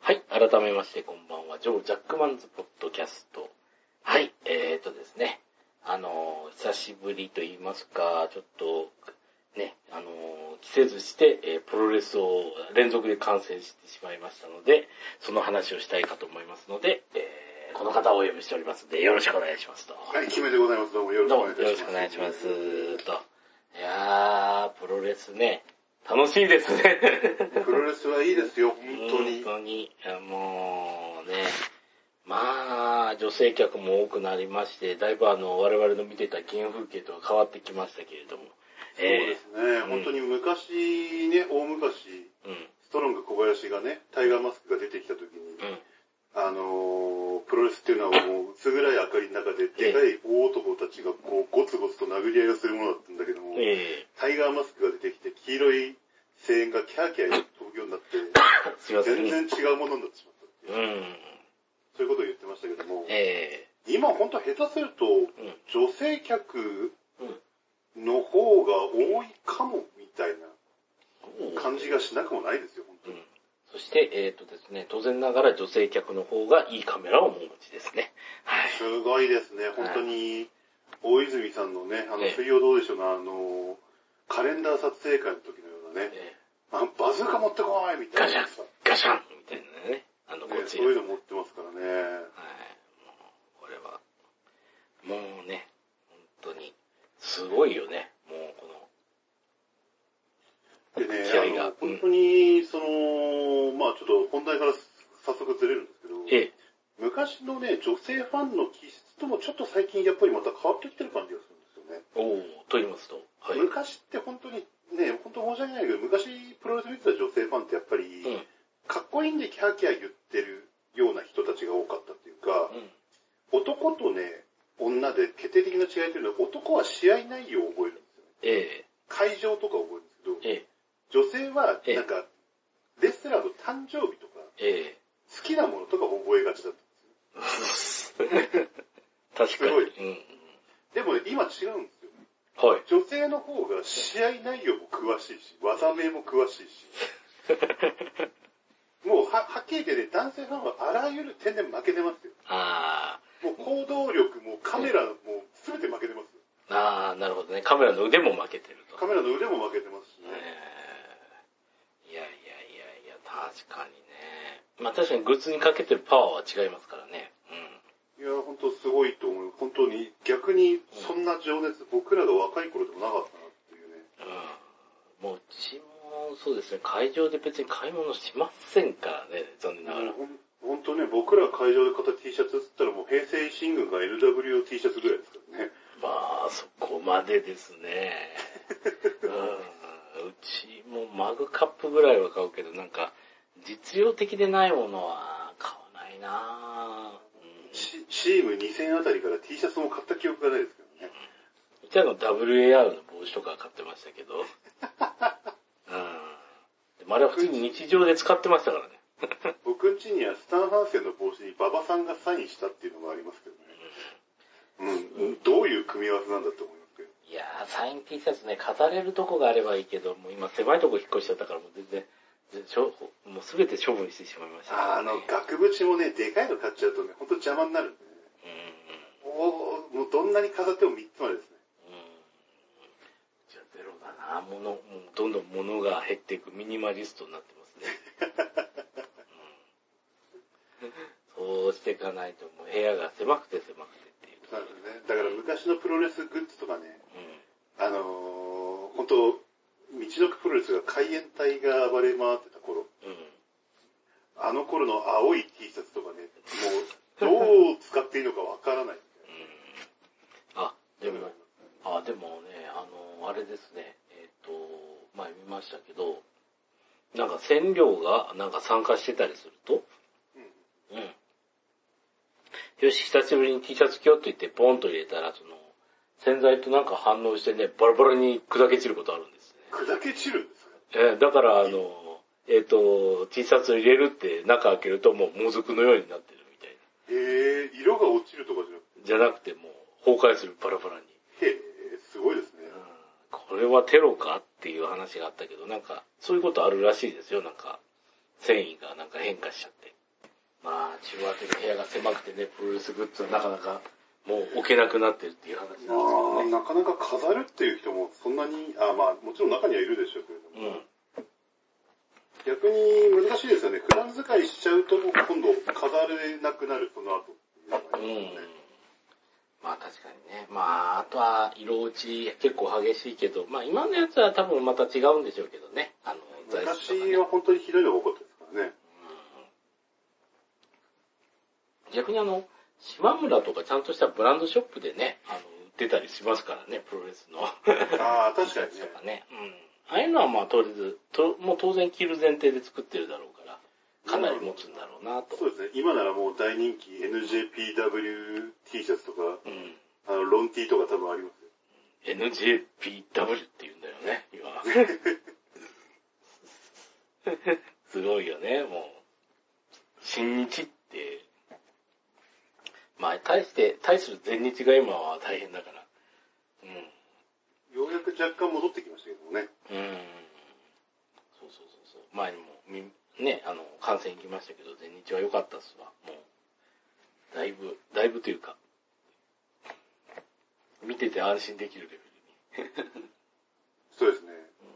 はい、改めましてこんばんは、ジョー・ジャックマンズ・ポッドキャスト。はい、ですね、久しぶりと言いますか、ちょっと、ね、季節して、プロレスを連続で観戦してしまいましたので、その話をしたいかと思いますので、この方をお呼びしておりますので、よろしくお願いしますと。 はい、キムでございます。どうもよろしくお願いいたします。 どうもよろしくお願いします。と。いやー、プロレスね、楽しいですね。 プロレスはいいですよ、本当に。 本当に、もうね、まあ、女性客も多くなりまして、だいぶ我々の見てた原風景とは変わってきましたけれども。 そうですね、本当に昔ね、大昔、ストロング小林がね、タイガーマスクが出てきた時に、プロレスっていうのはもう薄暗い明かりの中で、でかい大男たちがこう、ゴツゴツと殴り合いをするものだったんだけども、タイガーマスクが出てきて、黄色い声援がキャーキャー飛ぶようになって、全然違うものになってしまったっていう。そういうことを言ってましたけども、今本当下手すると、女性客の方が多いかもみたいな感じがしなくもないですよ、本当に。 そして、ですね、当然ながら女性客の方がいいカメラをお持ちですね。はい。 すごいですね、本当に、大泉さんのね、水曜どうでしょうな、カレンダー撮影会の時のようなね、バズーカ持ってこいみたいな。 ガシャンみたいなね。 そういうの持ってますからね。はい。もう、 これは、もうね、本当に、すごいよね。もう、この、 でね、 気合が。 本当に、まあちょっと本題から早速ずれるんですけど、昔のね、女性ファンの気質ともちょっと最近やっぱりまた変わってきてる感じがするんですよね。 と言いますと、 はい、昔って本当にね、本当申し訳ないけど、昔プロレス見てた女性ファンってやっぱり、かっこいいんでキャーキャー言ってるような人たちが多かったっていうか、男とね、女で決定的な違いというのは、男は試合内容を覚えるんですよね。会場とか覚えるんですけど、女性はなんか、レスラーの誕生日とか、好きなものとか覚えがちだったんですよ。 確かに。 でもね、今違うんですよ。 はい。 女性の方が試合内容も詳しいし、技名も詳しいし、もうはっきり言ってね、男性ファンはあらゆる点で負けてますよ。もう行動力もカメラも全て負けてます。 なるほどね。カメラの腕も負けてると。 カメラの腕も負けてますしね。 いや、確かにね。まあ確かにグッズにかけてるパワーは違いますからね。 いや、本当すごいと思う。本当に、逆にそんな情熱、僕らが若い頃でもなかったなっていうね。 もううちもそうですね、会場で別に買い物しませんからね、残念ながら。 本当ね、僕ら会場で買った T シャツって言ったらもう平成維新軍が LWO T シャツぐらいですからね。 まあ、そこまでですね。うちもマグカップぐらいは買うけど、なんか、実用的でないものは買わないなぁ。 チーム2000あたりから T シャツも買った記憶がないですけどね。 うちはWAR の帽子とか買ってましたけど。でもあれは普通に日常で使ってましたからね。 僕ん家にはスタンハンセンの帽子に馬場さんがサインしたっていうのがありますけどね。どういう組み合わせなんだと思いますけど。 いやー、サイン T シャツね、飾れるとこがあればいいけど、もう今狭いとこ引っ越しちゃったからもう全然、もうすべて処分してしまいました、ね。 額縁もね、でかいの買っちゃうとね、ほんと邪魔になるんでね。もうどんなに飾っても3つまでですね。 じゃあゼロだな。もうどんどん物が減っていくミニマリストになってますね。そうしていかないともう部屋が狭くてっていう。 なるほどね。だから昔のプロレスグッズとかね、本当道のくプロレスが海援隊が暴れ回ってた頃、あの頃の青い T シャツとかね、もうどう使っていいのかわからない。 でもね、あれですね、前見ましたけど、なんか染料がなんか酸化してたりすると、よし、久しぶりに T シャツ着ようって言ってポンと入れたら、洗剤となんか反応してね、バラバラに砕け散ることあるんですね。 砕け散るんですか？ だからT シャツを入れるって中開けるともうもずくのようになってるみたいな。 色が落ちるとかじゃなくてもう崩壊するバラバラに。 すごいですね。 これはテロかっていう話があったけど、なんかそういうことあるらしいですよ。なんか繊維がなんか変化しちゃって。 まあ、中当ての部屋が狭くてね、プロレスグッズはなかなかもう置けなくなってるっていう話なんですけどね。 なかなか飾るっていう人もそんなに、まあもちろん中にはいるでしょうけれども、逆に難しいですよね。普段使いしちゃうと今度飾れなくなるその後っていうのがありますよね。 まあ確かにね。まあ、あとは色落ち結構激しいけど、まあ今のやつは多分また違うんでしょうけどね。 昔は本当にひどいのが多かったですからね。 逆に島村とかちゃんとしたブランドショップでね、売ってたりしますからね、プロレスの。 ああ、確かにね。 とかね。ああいうのはまあとりあえず、もう当然着る前提で作ってるだろうから、かなり持つんだろうなと。 そうですね。今ならもう大人気 NJPW T シャツとか、ロン T とか多分ありますよ。 NJPW って言うんだよね、今。すごいよね、もう。新日って、まあ、対する全日が今は大変だから。 ようやく若干戻ってきましたけどもね。 そう。前にも、ね、観戦行きましたけど、全日は良かったっすわ。もう、だいぶというか、見てて安心できるレベルに。 そうですね。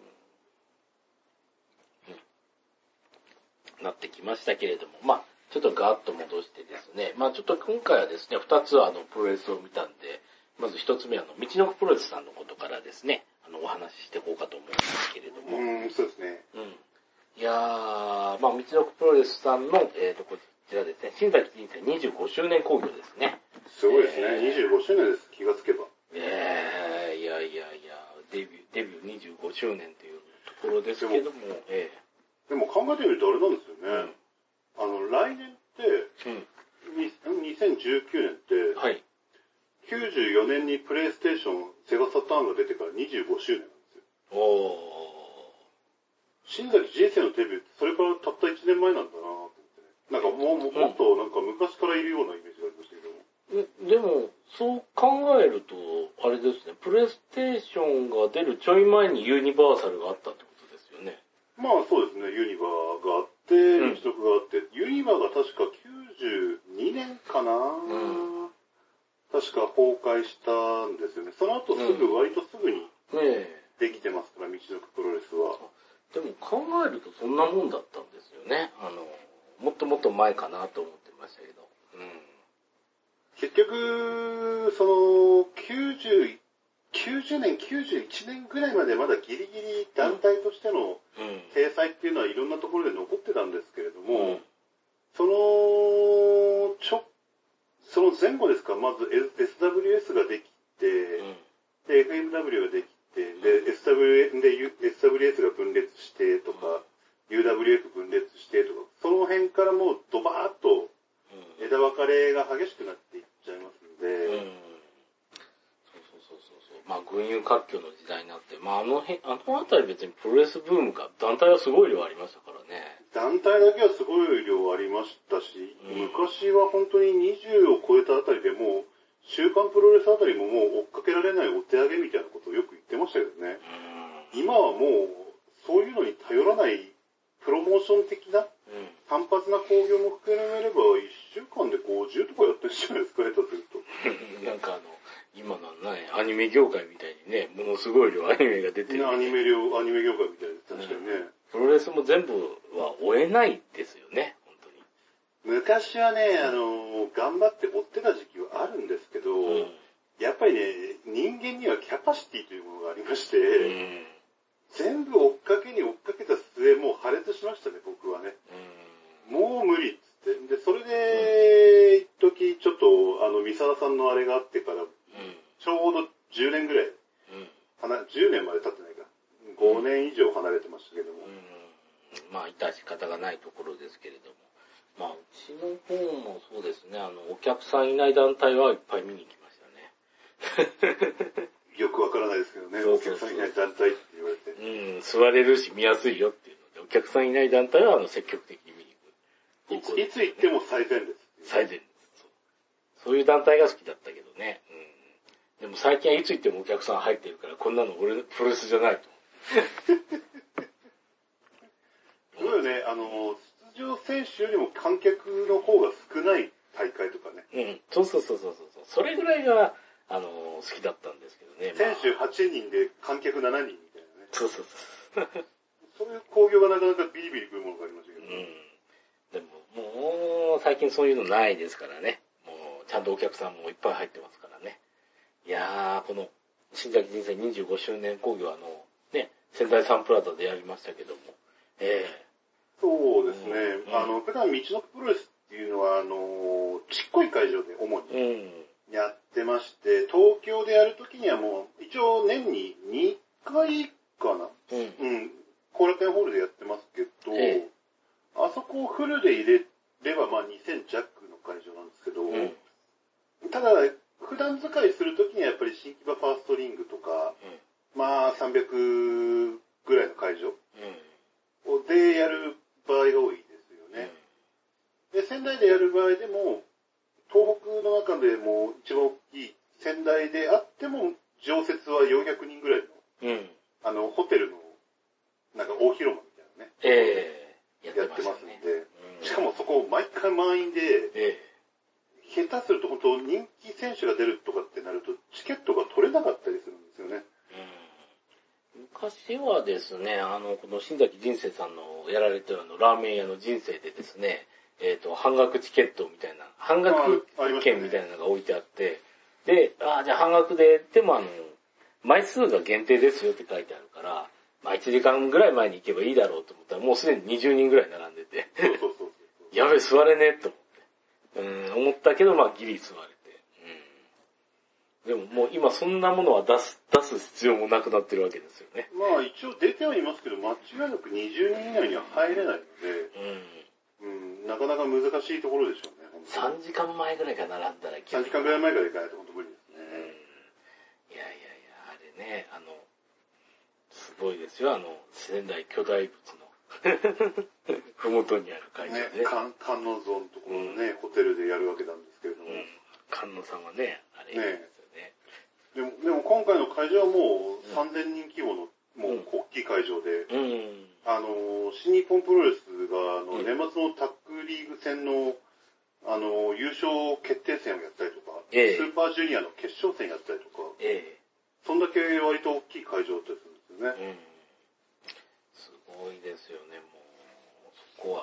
なってきましたけれども、まあ、ちょっとガーッと戻してですね、まあちょっと今回はですね、2つプロレスを見たんで、まず1つ目道のくプロレスさんのことからですね、お話ししていこうかと思うんですけれども。 そうですね。 いやー、まあ道のくプロレスさんの、こちらですね、新崎人生25周年興行ですね。 すごいですね。25周年です。気がつけば。 いや、デビュー25周年というところですけども、 でも考えてみるとあれなんですよね。来年って、2019年って、 はい。 94年にプレイステーション、セガサターンが出てから25周年なんですよ。新崎人生のデビューってそれからたった1年前なんだなと思ってね。なんかもっとなんか昔からいるようなイメージがありましたけども。 でも、そう考えると、あれですね、プレイステーションが出るちょい前にユニバーサルがあったってことですよね。 まあそうですね、ユニバーがあって、日徳があって、ユニバーが確か92年かな、確か崩壊したんですよね。その後割とすぐにできてますから、道のくプロレスは。 でも考えるとそんなもんだったんですよね。もっともっと前かなと思ってましたけど。 結局、90年、91年ぐらいまでまだギリギリ団体としての体裁っていうのはいろんなところで残ってたんですけれども、その前後ですか、まず SWS ができて、で、FMW ができて、で、SWS が分裂してとか、UWF 分裂してとか、その辺からもうドバーッと枝分かれが激しくなっていっちゃいますんで、 まあ、群雄割拠の時代になって、まあ、あのあたり別にプロレスブームか、団体はすごい量ありましたからね。 団体だけはすごい量ありましたし、昔は本当に20を超えたあたりでもう、週刊プロレスあたりももう追っかけられないお手上げみたいなことをよく言ってましたけどね。今はもう、そういうのに頼らないプロモーション的な、単発な興行も含めれば、1週間で50とかやってるじゃないですか、下手すると。 なんか今のね、アニメ業界みたいにね、ものすごい量アニメが出てる。 アニメ業界みたいです、確かにね。 プロレスも全部は追えないですよね、本当に。 昔はね、頑張って追ってた時期はあるんですけど、やっぱりね、人間にはキャパシティというものがありまして、全部追っかけた末、もう破裂しましたね、僕はね。もう無理っつって。で、それで、一時ちょっと、三沢さんのあれがあってから、ちょうど10年ぐらい、10年まで経ってないか。5年以上離れてましたけども。 まあ、致し方がないところですけれども。まあ、うちの方もそうですね、お客さんいない団体はいっぱい見に行きましたね。 よくわからないですけどね、お客さんいない団体って言われて。 座れるし見やすいよっていうので、お客さんいない団体は積極的に見に行く。 いつ行っても最前列。 最前列。そういう団体が好きだったけどね。でも最近はいつ行ってもお客さん入ってるから、こんなの俺プロレスじゃないと。 すごいよね、 場選手よりも観客の方が少ない大会とかね。 うん。そう。それぐらいが、好きだったんですけどね。 選手8人で観客7人みたいなね。 そう。 そういう興行がなかなかビリビリくるものがありましたけど。 でも、もう、最近そういうのないですからね。もう、ちゃんとお客さんもいっぱい入ってますからね。いやー、この、新崎人生25周年興行ね、仙台サンプラザでやりましたけども。 そうですね。普段道のプロレスっていうのは、ちっこい会場で主にやってまして、東京でやるときにはもう、一応年に2回かな。後楽園ホールでやってますけど、あそこをフルで入れれば、まあ2000弱の会場なんですけど、ただ、普段使いするときにはやっぱり新木場ファーストリングとか、まあ300ぐらいの会場でやる場合が多いですよね。で、仙台でやる場合でも、東北の中でも一番大きい仙台であっても、常設は400人ぐらいの、ホテルの、なんか大広間みたいなね。やってますんで、しかもそこ毎回満員で、下手すると本当人気選手が出るとかってなると、チケットが取れなかったりするんですよね。 昔はですね、この新崎人生さんのやられてるラーメン屋の人生でですね、半額チケットみたいな、半額券みたいなのが置いてあって、で、じゃあ半額で、でも枚数が限定ですよって書いてあるから、まあ1時間ぐらい前に行けばいいだろうと思ったら、もうすでに20人ぐらい並んでて、やべえ、座れねえと思って、思ったけど、まあギリ座れて。でももう今そんなものは出す必要もなくなってるわけですよね。 まあ一応出てはいますけど、間違いなく20人以内には入れないので、なかなか難しいところでしょうね。 3時間前ぐらいから並んだら 3時間ぐらい前から行かないと本当無理ですね。 いや、あれね、すごいですよ、仙台巨大仏のふもとにある会場で。 ね、観音像のところのね、ホテルでやるわけなんですけれども。 観音さんはね、あれいいですよね。 でも今回の会場はもう3000人規模の、もう大きい会場で、新日本プロレスが年末のタッグリーグ戦の優勝決定戦をやったりとか、スーパージュニアの決勝戦やったりとか、そんだけ割と大きい会場だったりするんですよね。 すごいですよね、もう、そこは。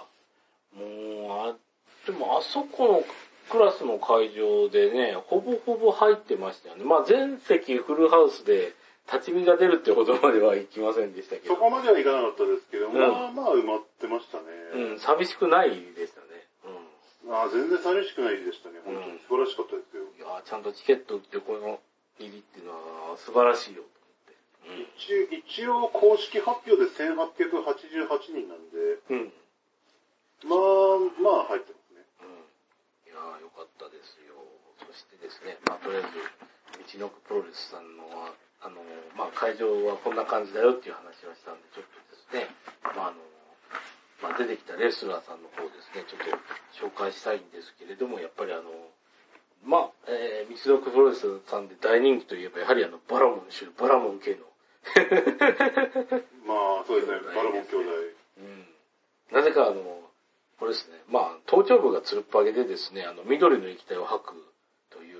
でもあそこのクラスの会場でね、ほぼほぼ入ってましたよね。まあ全席フルハウスで立ち見が出るってほどまではいきませんでしたけど。 そこまではいかなかったですけど、まあ埋まってましたね。 寂しくないでしたね。 全然寂しくないでしたね。本当に素晴らしかったですよ。 いやちゃんとチケット売ってこの入りっていうのは素晴らしいよと思って。 一応公式発表で1888人なんで、まあ入ってますね。 いやよかったですよ。そしてですね、まあとりあえず、道のくプロレスさんのまあ会場はこんな感じだよっていう話をしたんで、ちょっとですね、まあ出てきたレスラーさんの方ですね、ちょっと紹介したいんですけれども、やっぱり道のくプロレスさんで大人気といえば、やはりバラモン系の。 まあそうですね、バラモン兄弟。 なぜかこれですね、まあ頭頂部がつるっぱげでですね、緑の液体を吐くという。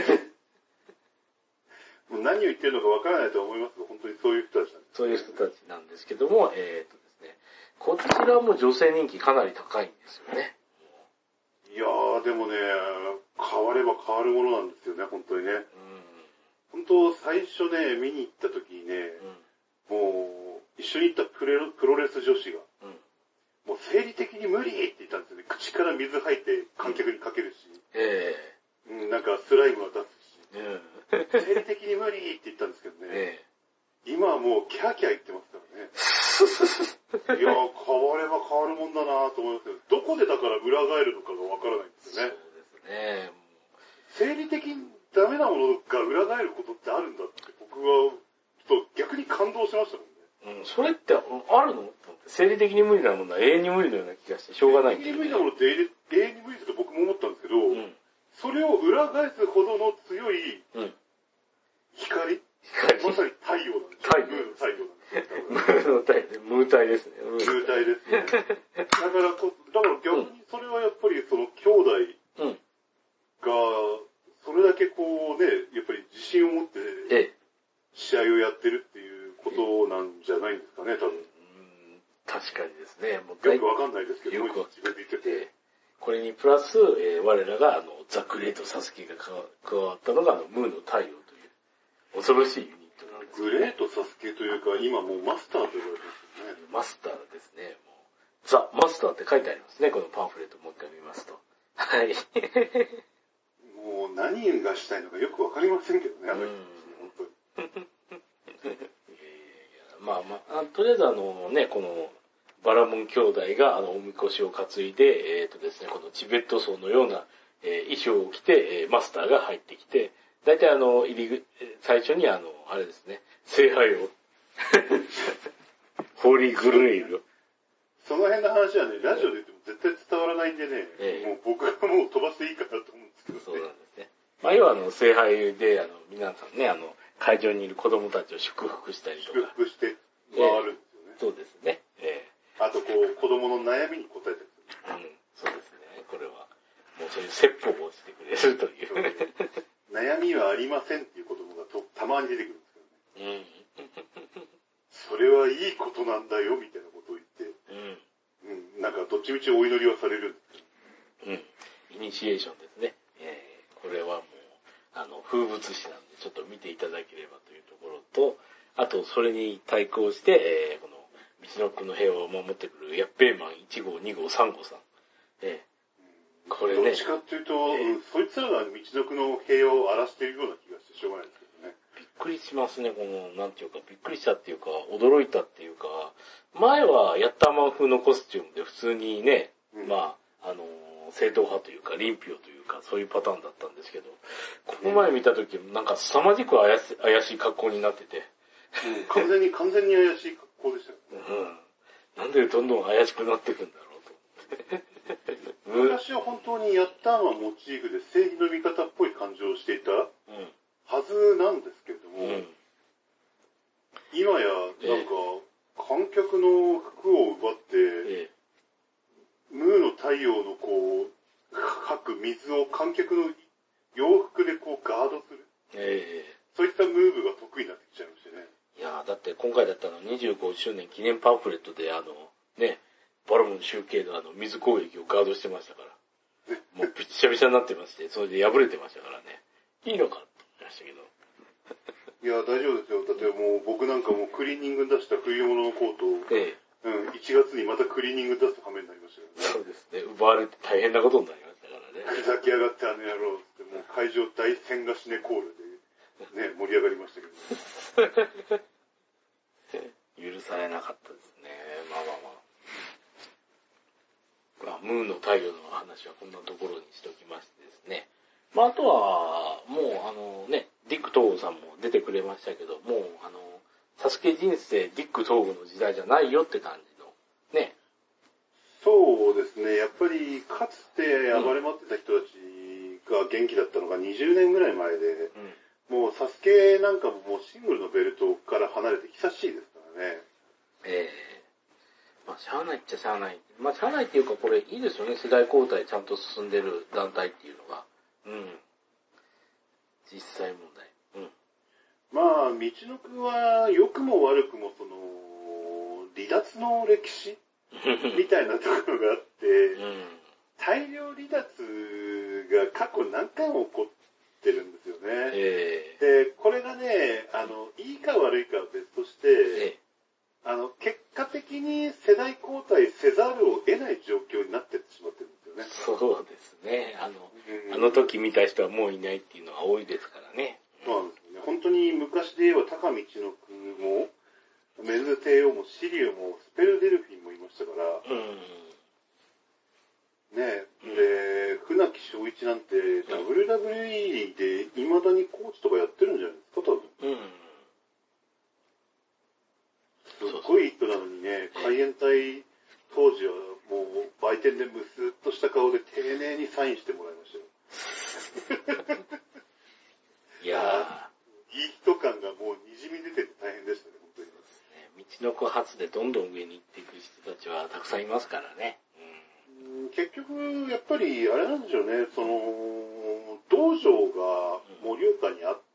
もう何を言ってるのかわからないと思いますが、本当にそういう人たちなんです。 そういう人たちなんですけども、ですね、こちらも女性人気かなり高いんですよね。 いやー、でもね、変われば変わるものなんですよね、本当にね。本当、最初ね、見に行った時にね、もう、一緒に行ったプロレス女子が、もう生理的に無理って言ったんですよね。口から水吐いて観客にかけるし、なんかスライムは出すし、生理的に無理って言ったんですけどね、今はもうキャーキャー言ってますからね。いやー、変われば変わるもんだなと思いますけど、どこでだから裏返るのかがわからないんですよね。 そうですね。 生理的にダメなものが裏返ることってあるんだって、僕はちょっと逆に感動しましたもんね。 それってあるの？生理的に無理なものは永遠に無理のような気がしてしょうがない。 生理的に無理なものって永遠に無理だと僕も思ったんですけど、それを裏返すほどの強い光っまさに太陽なんですよ。ムーの太陽なんですよ。 ムー体ですね。 ムー体ですね。だから逆にそれはやっぱりその兄弟が、それだけこうね、やっぱり自信を持って試合をやってるっていうことなんじゃないんですかね、多分。 確かにですね。 よくわかんないですけど、自分で言ってて。 これにプラス、我らがザ・グレート・サスケが加わったのがムーの太陽という恐ろしいユニットなんです、 グレート・サスケというか、今もうマスターと言われてますよね。 マスターですね。もうザ・マスターって書いてありますね、このパンフレットもう一回見ますと。はい。 もう何がしたいのかよくわかりませんけどね、本当に。 まあ、とりあえずこの、バラモン兄弟がおみこしを担いで、ですね、このチベット僧のような、衣装を着て、マスターが入ってきて、だいたい最初にあれですね、聖杯を、ホーリーグレイル。 その辺の話はね、ラジオで言っても絶対伝わらないんでね、もう僕はもう飛ばしていいかなと思うんですけどね。 そうなんですね。まあ、要は聖杯で、皆さんね、会場にいる子供たちを祝福したりとか。 祝福して回るんですよね。 そうですね。 あとこう、子供の悩みに答えてる。 そうですね。これは、もうそういう説法をしてくれるという。 悩みはありませんっていう子供がたまに出てくるんですけどね。それはいいことなんだよ、みたいなことを言って。なんかどっちみちお祈りはされるんですけど。イニシエーションですね。これはもう、風物詩なんで、ちょっと見ていただければというところと、あと、それに対抗して、この、道のくの平和を守ってくる、ヤッペーマン1号、2号、3号さん。これね。 どっちかっていうと、そいつらが道のくの平和を荒らしているような気がしてしょうがないですけどね。 びっくりしますね、この、なんていうか、びっくりしたっていうか、驚いたっていうか、前はヤッターマン風のコスチュームで普通にね、まあ、正統派というか、臨氷というか、そういうパターンだったんですけど、この前見た時、なんか凄まじく怪しい格好になってて。 完全に怪しい格好でしたよね。 なんでどんどん怪しくなっていくんだろうと。 昔は本当にヤッターマンモチーフで正義の味方っぽい感情をしていたはずなんですけれども、今やなんか観客の服を奪って、ムーの太陽のこう、吐く水を観客の洋服でこうガードする。そういったムーブが得意になってきちゃいましてね。 いやだって今回だったの25周年記念パンフレットでバラモン集計の水攻撃をガードしてましたから。もうびっしゃびしゃになってまして、それで破れてましたからね。いいのかと思いましたけど。 いや、大丈夫ですよ。だってもう僕なんかもうクリーニング出した冬物のコートを、1月にまたクリーニング出す羽目になりましたよね。 そうですね。奪われて大変なことになりましたからね。 ふざけやがってあの野郎って、もう会場大千賀シネコールで、ね、盛り上がりましたけど、 許されなかったですね。ムーの太陽の話はこんなところにしておきましてですね。あとは、もうディック・トーグさんも出てくれましたけど、もうサスケ人生ディック・トーグの時代じゃないよって感じの、ね。 そうですね。やっぱり、かつて暴れ回ってた人たちが元気だったのが20年ぐらい前で、もうサスケなんかももうシングルのベルトから離れて久しいですからね。 しゃあないっちゃしゃあない。しゃあないっていうかこれいいですよね。世代交代ちゃんと進んでる団体っていうのが。実際問題。 道のくは良くも悪くもその、離脱の歴史みたいなところがあって、大量離脱が過去何回も起こってるんですよね。で、これがね、いいか悪いかは別として、結果的に世代交代せざるを得ない状況になってしまってるんですよね。 そうですね。あの時見た人はもういないっていうのが多いですからね。 そうなんですよね。本当に昔で言えば高道のくも、メズテオもシリュウもスペルデルフィンもいましたから、ねで、船木正一なんて WWE で未だにコーチとかやってるんじゃないですか、多分。すっごい人なのにね、海援隊当時はもう売店でムスッとした顔で丁寧にサインしてもらいましたよ。いい人か感がもう滲み出てて大変でしたね、本当に。 道の子発でどんどん上に行っていく人たちはたくさんいますからね。 結局、やっぱり、あれなんでしょうね、道場が盛岡にあって、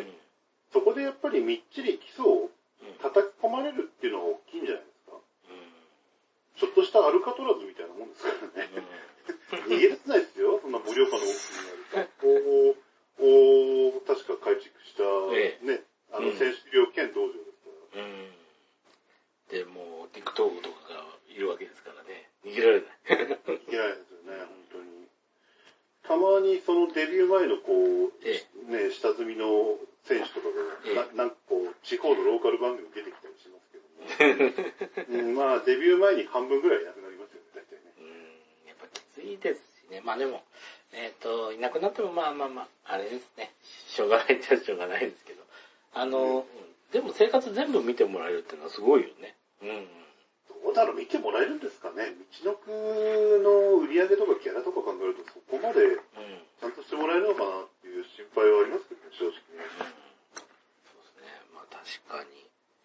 そこでやっぱりみっちり基礎を叩き込まれるっていうのが大きいんじゃないですか。ちょっとしたアルカトラズみたいなもんですからね。逃げ出せないですよ、そんな盛岡の奥にある学校を確か改築した、ね、選手寮兼道場ですから。 で、もう、陸東部とかがいるわけですからね。逃げられない。 逃げられないですよね、本当に。たまにそのデビュー前のね、下積みの選手とかが、なんか地方のローカル番組に出てきたりしますけども。まあ、デビュー前に半分ぐらいいなくなりますよね、大体ね。 やっぱきついですしね。まあでも、いなくなってもまあ、あれですね。しょうがないっちゃしょうがないですけど。でも生活全部見てもらえるっていうのはすごいよね。 どうだろう、見てもらえるんですかね。道のくの売り上げとかキャラとか考えるとそこまでちゃんとしてもらえるのかなっていう心配はありますけどね、正直ね。 そうですね。まあ確かに、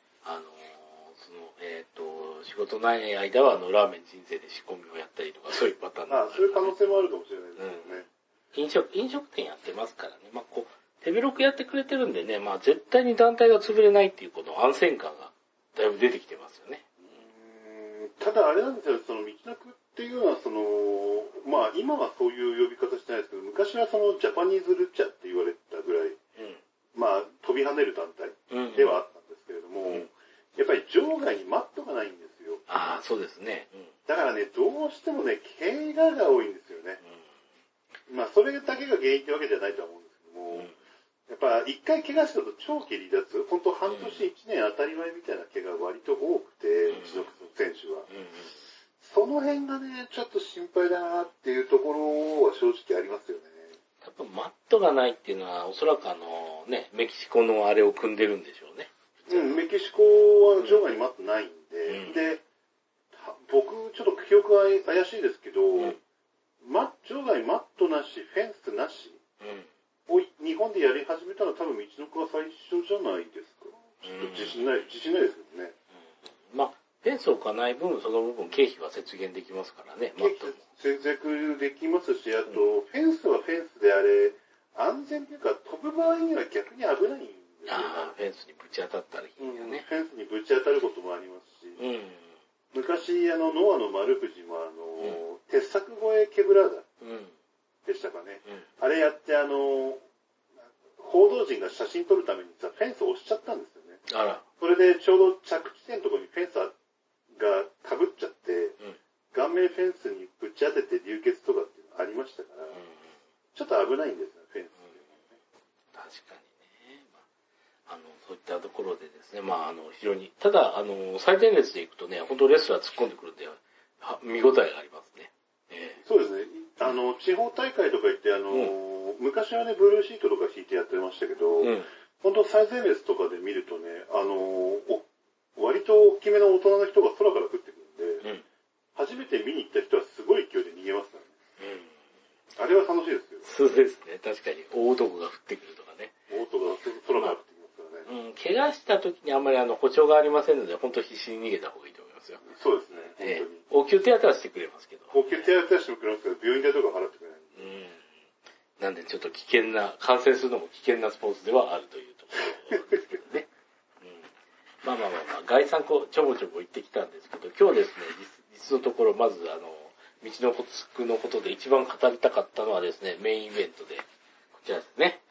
仕事ない間はラーメン人生で仕込みをやったりとか、そういうパターンまあ、そういう可能性もあるかもしれないですけどね。 飲食店やってますからね。まあ手広くやってくれてるんでね、まあ絶対に団体が潰れないっていうこの安全感がだいぶ出てきてますよね。 ただあれなんですよ、その道のくっていうのはまあ今はそういう呼び方してないですけど、昔はジャパニーズルチャって言われたぐらい、まあ飛び跳ねる団体ではあったんですけれども、やっぱり場外にマットがないんですよ。 ああ、そうですね。 だからね、どうしてもね、怪我が多いんですよね。まあそれだけが原因ってわけじゃないとは思うんですけども、やっぱ一回怪我したと長期離脱、本当半年一年当たり前みたいな怪我が割と多くて、うちの選手は。その辺がね、ちょっと心配だなっていうところは正直ありますよね。 多分マットがないっていうのは、おそらくメキシコのあれを組んでるんでしょうね。 メキシコは場外にマットないんで、で、僕ちょっと記憶は怪しいですけど、場外マットなし、フェンスなし、を日本でやり始めたのは多分道のくは最初じゃないですか。ちょっと自信ないですけどね。 まあ、フェンスを置かない分、その部分経費は節減できますからね、マットも。 節約できますし、あと、フェンスはフェンスであれ、安全というか飛ぶ場合には逆に危ないんですよね。 フェンスにぶち当たったり、ね。 フェンスにぶち当たることもありますし、昔、ノアの丸藤も鉄柵越えケブラーダでしたかね。あれやって報道陣が写真撮るためにさ、フェンスを押しちゃったんですよね。それでちょうど着地点のところにフェンスが被っちゃって、顔面フェンスにぶち当てて流血とかっていうのありましたから、ちょっと危ないんですよ、フェンスっていうのはね。 確かにね。そういったところでですね、まあ、非常に、ただ、最前列で行くとね、本当レスラー突っ込んでくるんで、見応えがありますね。 そうですね。地方大会とか行って、昔はね、ブルーシートとか引いてやってましたけど、本当最前列とかで見るとね、割と大きめの大人の人が空から降ってくるんで、初めて見に行った人はすごい勢いで逃げますからね。あれは楽しいですよ。 そうですね、確かに。大男が降ってくるとかね。 大男が空から降ってきますからね。 怪我した時にあんまり補償がありませんので、本当必死に逃げた方がいいと思いますよ。 そうですね、本当に。 応急手当はしてくれますけど。 応急手当はしてくれますけど、病院代とか払ってくれない。 なんでちょっと危険な、感染するのも危険なスポーツではあるというところですけどね。まあ、概算ちょぼちょぼ言ってきたんですけど、今日ですね、実のところ、まず道のくのことで一番語りたかったのはですね、メインイベントで、こちらですね、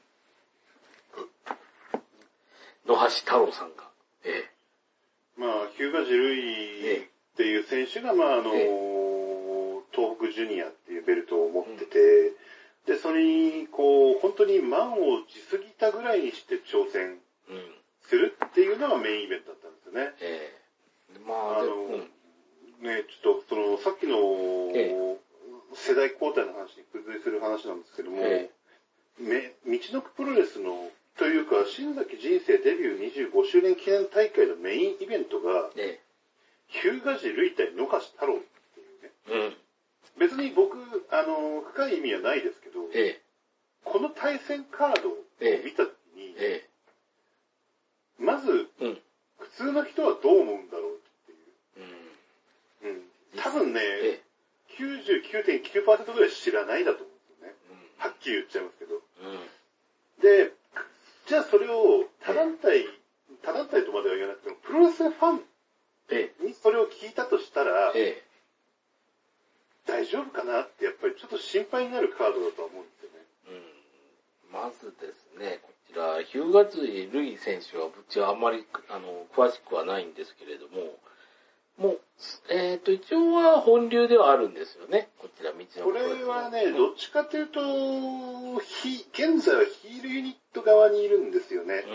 野橋太郎さんが、 まあ、日向ジルイっていう選手が、まあ、東北ジュニアっていうベルトを持ってて、で、それに、本当に満を持すぎたぐらいにして挑戦するっていうのがメインイベントだったんですよね。ね、ちょっと、さっきの世代交代の話に付随する話なんですけども、道のくプロレスの、というか、新崎人生デビュー25周年記念大会のメインイベントが、日向寺類対野橋太郎っていうね。別に僕、深い意味はないですけど、この対戦カードを見たときに、 通の人はどう思うんだろうっていう。多分ね、99.9% ぐらい知らないだと思うんですよね。はっきり言っちゃいますけど。で、じゃあそれを他団体とまでは言わなくても、プロレスファンにそれを聞いたとしたら、大丈夫かなってやっぱりちょっと心配になるカードだとは思うんですよね。 まずですね、こちら、日向辻瑠衣選手は、うちはあんまり、詳しくはないんですけれども、もう、一応は本流ではあるんですよね、こちら、道のこれはね、どっちかというと、現在はヒールユニット側にいるんですよね。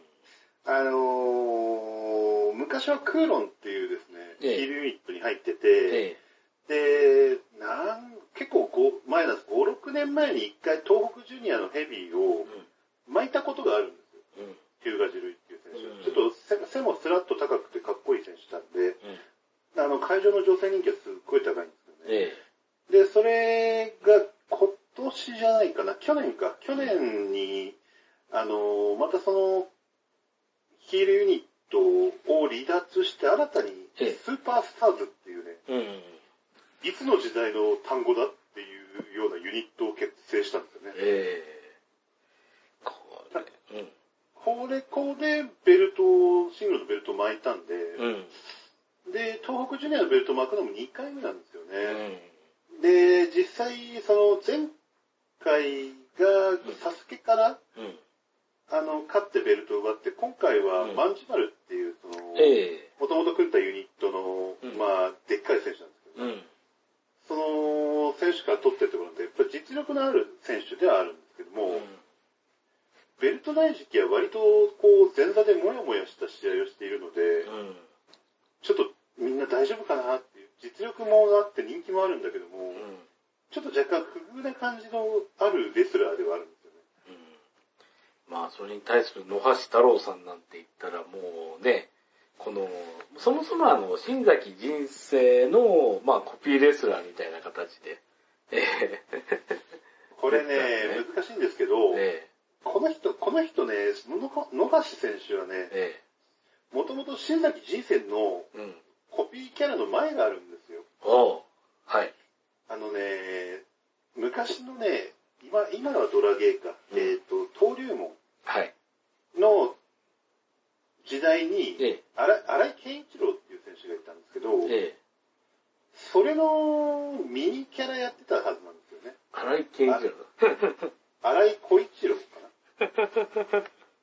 昔はクーロンっていうですね、ヒールユニットに入ってて、で、結構前なんです。5、6年前に一回東北ジュニアのヘビーを巻いたことがあるんですよ。日向地類っていう選手。ちょっと背もスラッと高くてかっこいい選手なんで、会場の女性人気はすっごい高いんですよね。で、それが今年じゃないかな、去年に、またその、ヒールユニットを離脱して新たにスーパースターズっていうね、いつの時代の単語だっていうようなユニットを結成したんですよね。これでシングルのベルトを巻いたんで、で、東北ジュニアのベルトを巻くのも2回目なんですよね。で、実際、その前回がサスケから、勝ってベルトを奪って、今回はマンジマルっていう、もともと組んだユニットの、でっかい選手なんですけど、その選手から取ってるところで、やっぱり実力のある選手ではあるんですけども、ベルトない時期は割と前座でモヤモヤした試合をしているので、ちょっとみんな大丈夫かなっていう、実力もあって人気もあるんだけども、ちょっと若干不遇な感じのあるレスラーではあるんですよね。 まあ、それに対する野橋太郎さんなんて言ったらもうね、そもそも新崎人生の、コピーレスラーみたいな形で。 これね、難しいんですけど、この人ね、野橋選手はね、もともと新崎人生のコピーキャラの前があるんですよ。昔のね、今のはドラゲーか、登竜門の時代に、荒井健一郎っていう選手がいたんですけど、それのミニキャラやってたはずなんですよね。 荒井健一郎荒井小一郎かな。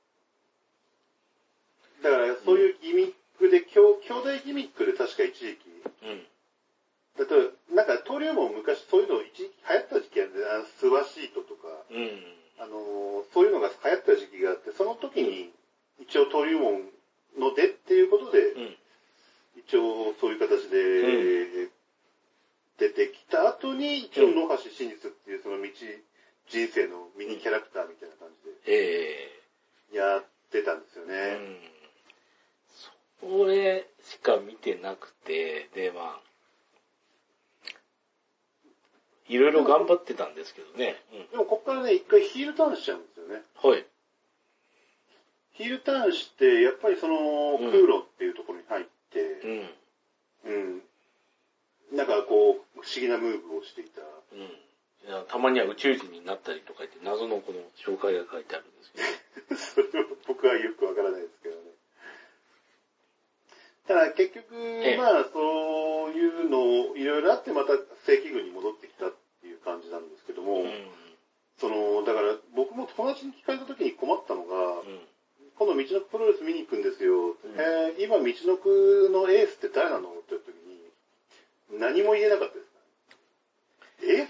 だからそういうギミックで、兄弟ギミックで確か一時期、例えば、なんか登竜門昔そういうの一時期流行った時期あるんで、スワシートとか、そういうのが流行った時期があって、その時に一応登竜門の出っていうことで、一応そういう形で出てきた後に、一応野橋真実っていうその人生のミニキャラクターみたいな感じで、やってたんですよね。 それしか見てなくて、で、いろいろ頑張ってたんですけどね。 でもここからね、一回ヒールターンしちゃうんですよね。ヒールターンして、やっぱりその、クーロっていうところに入って、なんかこう、不思議なムーブをしていた。 たまには宇宙人になったりとか言って、謎のこの紹介が書いてあるんですけど。 それは僕はよくわからないですけどね。ただ結局、そういうのいろいろあってまた正規軍に戻ってきたっていう感じなんですけども、だから僕も友達に聞かれた時に困ったのが、今度道のくプロレス見に行くんですよ。今道のくのエースって誰なのって言った時に、何も言えなかったです。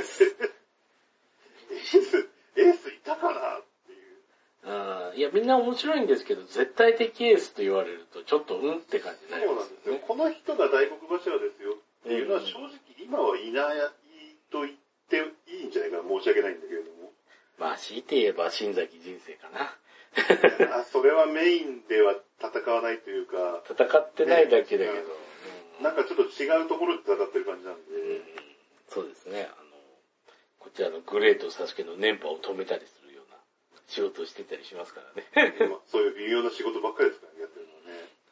エースいたかなっていう。 いや、みんな面白いんですけど、絶対的エースと言われると、ちょっとって感じになります、ね。 そうなんですよ。この人が大黒柱ですよっていうのは正直今はいないと言っていいんじゃないかな。申し訳ないんだけれども。 強いて言えば新崎人生かな。 それはメインでは戦わないというか。 戦ってないだけだけど。 なんかちょっと違うところで戦ってる感じなんで。 そうですね。こちらのグレートサスケの連覇を止めたりするような仕事をしてたりしますからね。 そういう微妙な仕事ばっかりですからね、やってるのはね。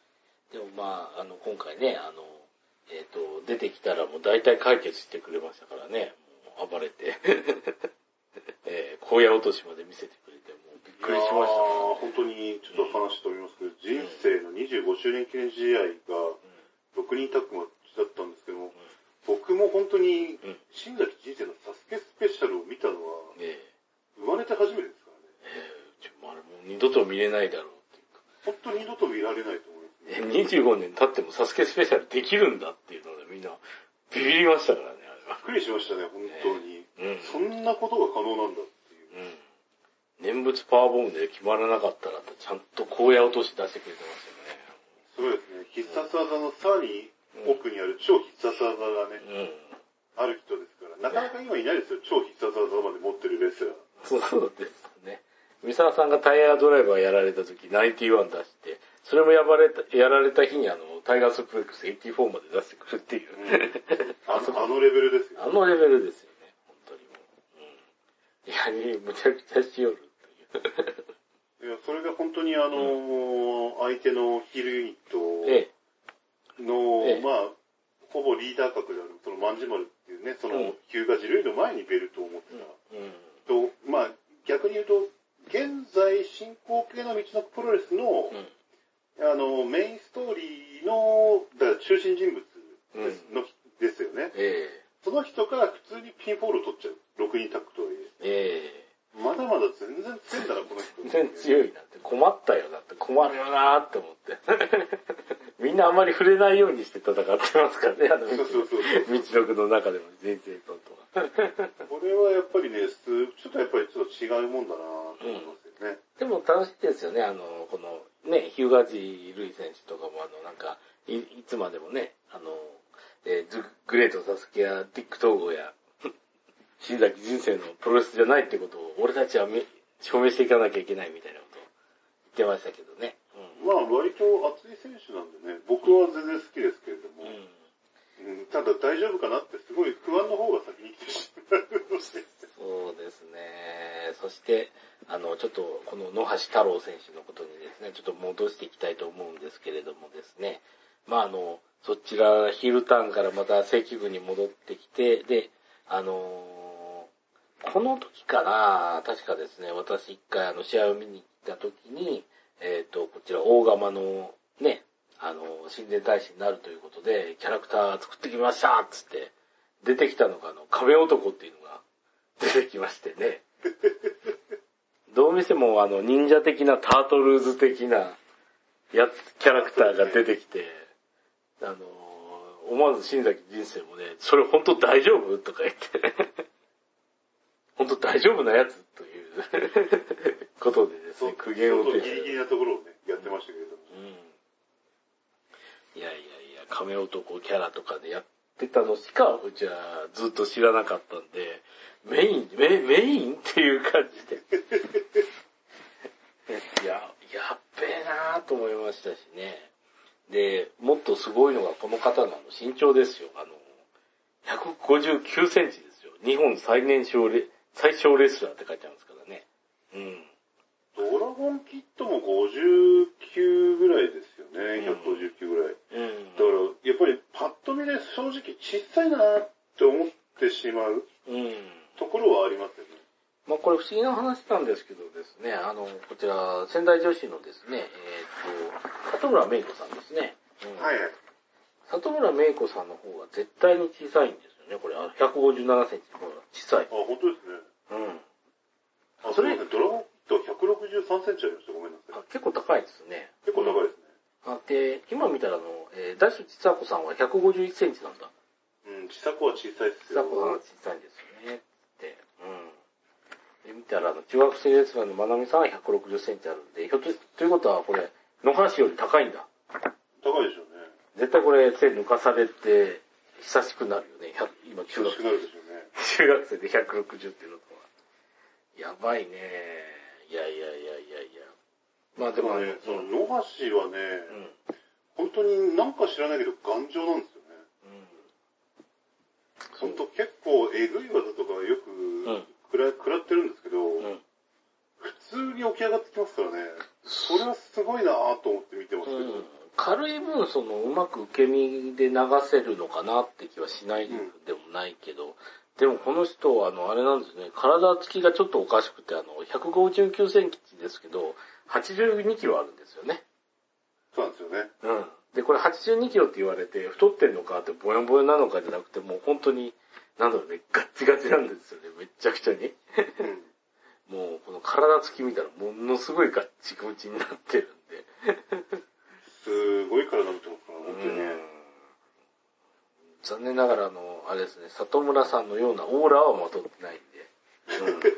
まあ、今回ね、出てきたらもう大体解決してくれましたからね。もう暴れて。荒野落としまで見せてくれて、もうびっくりしました、ね。 本当にちょっと話飛びますけど、人生の25周年記念試合が6人タッグマッチだったんですけども、僕も本当に新崎人生のサスケスペシャルを見たのは、生まれて初めてですからね。 あれもう二度と見れないだろうっていうか。 本当に二度と見られないと思います、ね。 25年経ってもサスケスペシャルできるんだっていうのでみんなビビりましたからね、あれは。 びっくりしましたね、本当に。そんなことが可能なんだっていう。 念仏パワーボムで決まらなかったらちゃんと荒野落とし出してくれてましたよね。すごいですね。必殺技のさらに奥にある超必殺技がね、ある人ですから、なかなか今いないですよ、超必殺技まで持ってるレスラー。 そうですね。三沢さんがタイヤドライバーやられた時、91出して、それもやられた日にタイガースプレックス84まで出してくるっていう。 あのレベルですよ。 あのレベルですよね、本当にもう。いや、むちゃくちゃしよるっていう。 いや、それが本当に相手のヒールユニットの、まあ、ほぼリーダー格である、その万事丸っていうね、その、ヒューガジルより前にベルトを持ってた。と、まあ、逆に言うと、現在進行形の道のプロレスの、メインストーリーの、中心人物ですよね。その人から普通にピンフォールを取っちゃう。6人タッグとはいえ。まだまだ全然強いんだな、この人。 全然強いなって。困ったよなって。困るよなって思って。みんなあんまり触れないようにして戦ってますからね、道のくの中でも、全然とは。 これはやっぱりね、ちょっと違うもんだなと思いますよね。 でも楽しいですよね、この、ね、ヒューガジー・ルイ選手とかもなんか、いつまでもね、グレート・サスケやディック・トーゴや、新崎人生のプロレスじゃないってことを、俺たちは証明していかなきゃいけないみたいなことを言ってましたけどね。 まあ、割と熱い選手なんでね、僕は全然好きですけれども、ただ大丈夫かなってすごい不安の方が先に来てしまうので。 そうですね。そして、ちょっとこの野橋太郎選手のことにですね、ちょっと戻していきたいと思うんですけれどもですね、まあそちらヒールターンからまた正規軍に戻ってきて、で、この時かな、確かですね、私一回試合を見に行った時に、こちら大釜のね、親善大使になるということで、キャラクター作ってきましたつって、出てきたのが壁男っていうのが出てきましてね。どう見ても忍者的なタートルーズ的なキャラクターが出てきて、思わず新崎人生もね、それ本当大丈夫とか言って、本当大丈夫なやつということでですね、苦言を呈して。 ギリギリなところをね、やってましたけれども。 いや、亀男キャラとかでやってたのしか、うちはずっと知らなかったんで、メインっていう感じで。やっべえなーと思いましたしね。で、もっとすごいのがこの方の身長ですよ。159センチですよ。日本最小レスラーって書いてあるんですからね。 ドラゴンキッドも59ぐらいですよね。159ぐらい。だから、やっぱりパッと見で正直小さいなーって思ってしまうところはありますよね。 まあこれ不思議な話なんですけどですね、こちら仙台女子のですね、里村芽衣子さんですね。 はい。 里村芽衣子さんの方が絶対に小さいんですよね。これ157センチの方が小さい。 本当ですね。それドラゴンキッド163センチありました。ごめんなさい。 結構高いですね。 結構高いですね。 で、今見たらダッシュちさ子さんは151センチなんだ。 ちさ子は小さいですよ。 ちさ子さんは小さいんですよね。で、見たら中学生レスラーのまなみさんは160センチあるんで、ということはこれ、野橋より高いんだ。 高いでしょうね。 絶対これ背抜かされて、久しくなるよね。今中学生。 久しくなるでしょうね。 中学生で160っていうのとは。やばいね。いや。まあでもね、その野橋はね、本当になんか知らないけど頑丈なんですよね。本当結構えぐい技とかよく食らってるんですけど、普通に起き上がってきますからね。それはすごいなぁと思って見てますけど。 軽い分そのうまく受け身で流せるのかなって気はしないでもないけど、でもこの人はあれなんですね、体つきがちょっとおかしくて159センチですけど、82キロあるんですよね。 そうなんですよね。 うん。で、これ82キロって言われて、太ってんのかってボヨボヨなのかじゃなくて、もう本当に、なんだろうね、ガッチガチなんですよね、めっちゃくちゃに。もう、この体つき見たら、ものすごいガッチガチになってるんで。 すごい体見てますから、本当にね。 残念ながら、あれですね、里村さんのようなオーラはまとってないんで。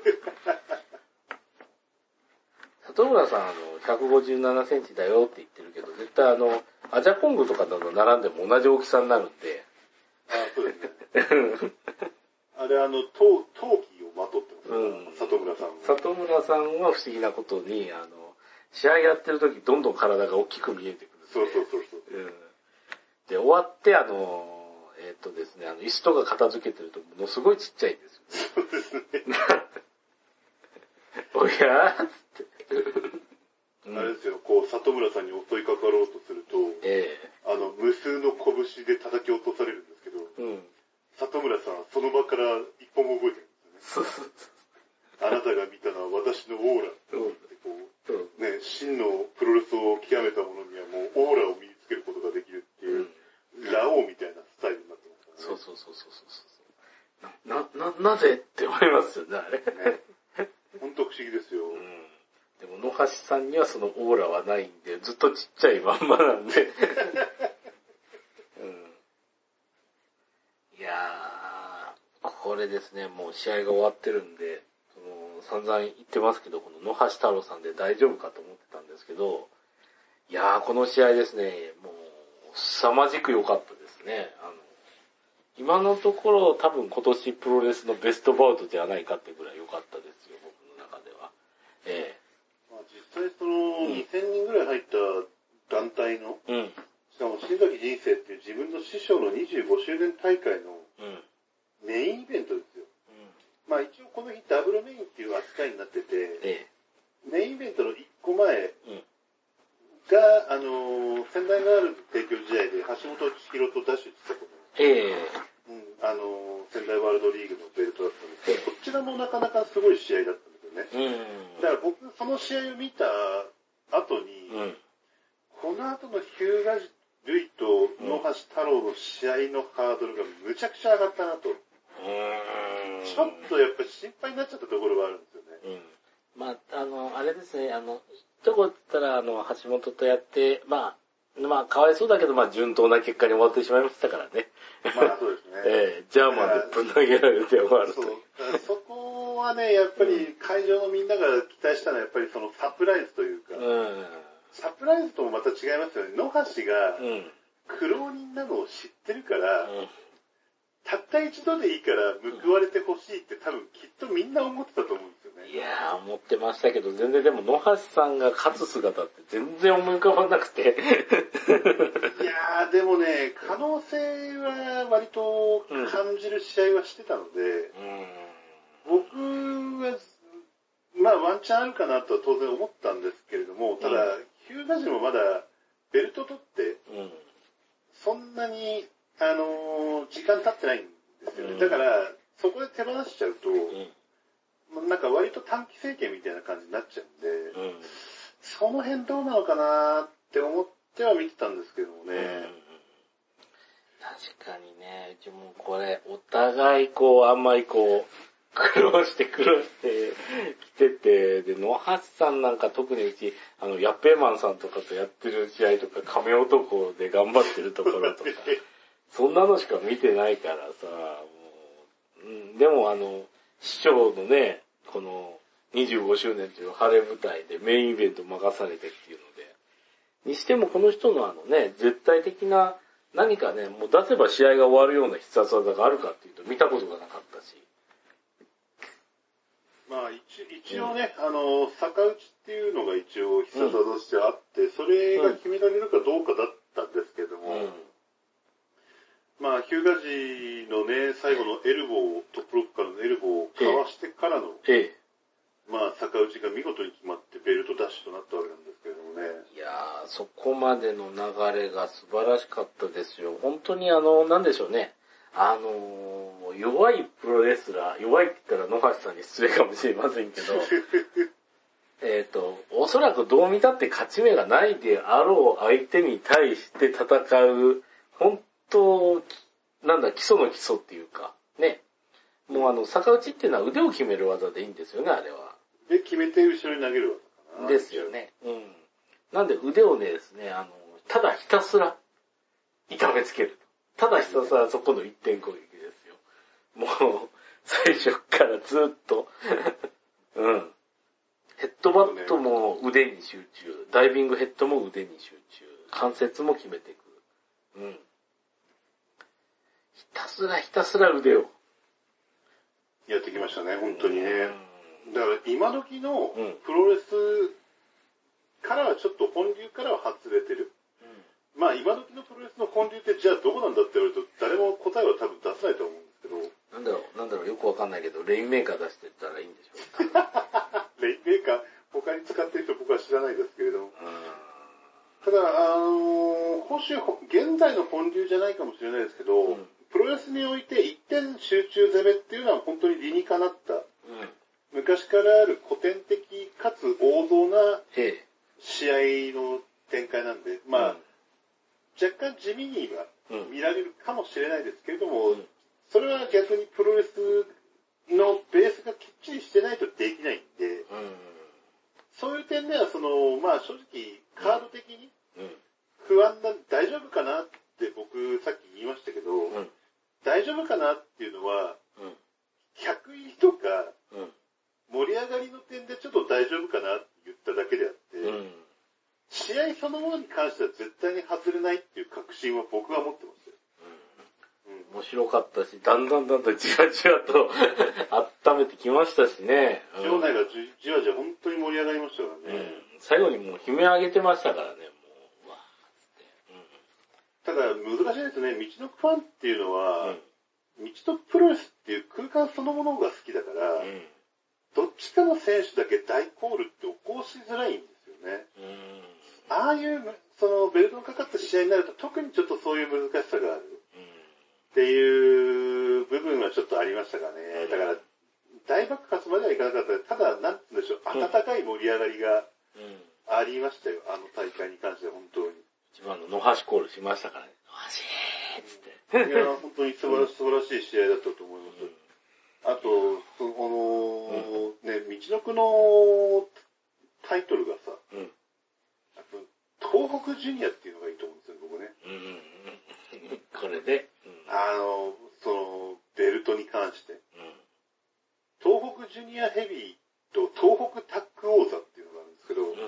里村さん、157センチだよって言ってるけど、絶対アジャコングとかと並んでも同じ大きさになるんで。 そうですね。あれ、陶器をまとってます、里村さんは。 里村さんは不思議なことに、試合やってる時どんどん体が大きく見えてくる。 そう。 で、終わってですね、椅子とか片付けてるとものすごいちっちゃいんですよね。 そうですね。 おやーって。 あれですよ、里村さんに襲いかかろうとすると、無数の拳で叩き落とされるんですけど、里村さんはその場から一歩も動いてるんですよね。あなたが見たのは私のオーラってね、真のプロレスを極めた者にはもうオーラを身につけることができるっていう、ラオウみたいなスタイルになってますからね。 そう。なぜって思いますよね、あれ。 本当不思議ですよ。 でも、野橋さんにはそのオーラはないんで、ずっとちっちゃいまんまなんで。いやー、これですね、もう試合が終わってるんで、散々言ってますけど、この野橋太郎さんで大丈夫かと思ってたんですけど、いやー、この試合ですね、もう、凄まじく良かったですね。今のところ多分今年プロレスのベストバウトではないかってぐらい良かったですよ、僕の中では。 実際2000人ぐらい入った団体の、しかも新崎人生っていう自分の師匠の25周年大会のメインイベントですよ。一応この日ダブルメインっていう扱いになってて、メインイベントの1個前が、仙台ガールズ提供試合で橋本千尋とダッシュしてたこと。仙台ワールドリーグのベルトだったんですけど、こちらもなかなかすごい試合だったんですよね。だから僕、その試合を見た後に、この後の日向瑠衣と野橋太郎の試合のハードルがむちゃくちゃ上がったなと。ちょっとやっぱり心配になっちゃったところがあるんですよね。 あれですね、一言言ったら、橋本とやって、かわいそうだけど、順当な結果に終わってしまいましたからね。 そうですね。 ジャーマンでぶん投げられて終わると。 そこはね、やっぱり会場のみんなが期待したのは、やっぱりそのサプライズというか、サプライズともまた違いますよね。野橋が苦労人なのを知ってるから、たった一度でいいから報われてほしいって多分きっとみんな思ってたと思うんですよね。 いやー、思ってましたけど、全然でも野橋さんが勝つ姿って全然思い浮かばなくて。 いやー、でもね、可能性は割と感じる試合はしてたので、僕は、ワンチャンあるかなとは当然思ったんですけれども、ただ、ヒューガジもまだベルト取って、そんなに、時間経ってないんですよね。だから、そこで手放しちゃうと、なんか割と短期政権みたいな感じになっちゃうんで、その辺どうなのかなって思っては見てたんですけどもね。 確かにね、うちもこれ、お互いあんまり苦労してきてて、で、野橋さんなんか特にうち、ヤッペーマンさんとかとやってる試合とか、亀男で頑張ってるところとか、そんなのしか見てないからさ、もう、でも師匠のね、この25周年という晴れ舞台でメインイベント任されてっていうので、にしてもこの人の絶対的な何かね、もう出せば試合が終わるような必殺技があるかっていうと見たことがなかったし。 一応ね、逆打ちっていうのが一応必殺技としてあって、それが決められるかどうかだったんですけども、ヒューガジのね、最後のエルボー、トップロックからのエルボーをかわしてからの、逆打ちが見事に決まってベルトダッシュとなったわけなんですけれどもね。 いやー、そここまでの流れが素晴らしかったですよ。本当になんでしょうね。弱いプロレスラー、弱いって言ったら野橋さんに失礼かもしれませんけど、おそらくどう見たって勝ち目がないであろう相手に対して戦う、本当、基礎の基礎っていうか、ね。もう逆打ちっていうのは腕を決める技でいいんですよね、あれは。 で、決めて後ろに投げる技かな。 ですよね。うん。なんで腕をねですね、ただひたすら痛めつける。ただひたすらそこの一点攻撃ですよ。もう、最初からずっと、うん。ヘッドバットも腕に集中、ダイビングヘッドも腕に集中、関節も決めていく。うん。ひたすら腕を。 やってきましたね、本当にね。だから今時のプロレスからはちょっと本流からは外れてる。まあ今時のプロレスの本流ってじゃあどこなんだって言われると誰も答えは多分出せないと思うんですけど。 なんだろう、よくわかんないけど、レインメーカー出してったらいいんでしょう。レインメーカー、他に使ってる人僕は知らないですけれども。ただ、現在の本流じゃないかもしれないですけど、プロレスにおいて一点集中攻めっていうのは本当に理にかなった。昔からある古典的かつ王道な試合の展開なんで、まあ、若干地味には見られるかもしれないですけれども、それは逆にプロレスのベースがきっちりしてないとできないんで、そういう点ではまあ正直カード的に不安な、大丈夫かなって僕さっき言いましたけど、大丈夫かなっていうのは、100位とか盛り上がりの点でちょっと大丈夫かなって言っただけであって、試合そのものに関しては絶対に外れないっていう確信は僕は持ってますよ。 面白かったし、だんだんじわじわと温めてきましたしね。 場内がじわじわ本当に盛り上がりましたからね。 最後にもう悲鳴上げてましたからね、もう。わただ難しいですね。道のくファンっていうのは、道のプロレスっていう空間そのものが好きだから、どっちかの選手だけ大コールって起こしづらいんですよね。ああいうベルトのかかった試合になると特にちょっとそういう難しさがある。っていう部分はちょっとありましたかね。だから、大爆発まではいかなかった。ただ、なんて言うんでしょう、温かい盛り上がりがありましたよ。あの大会に関しては本当に。 一番の野橋コールしましたからね。野橋ーっつって。 いや、本当に素晴らしい試合だったと思います。あと、ね、道のくのタイトルがさ、東北ジュニアっていうのがいいと思うんですよ、僕ね。 これで、 ベルトに関して。東北ジュニアヘビーと東北タッグ王座っていうのがあるんですけど、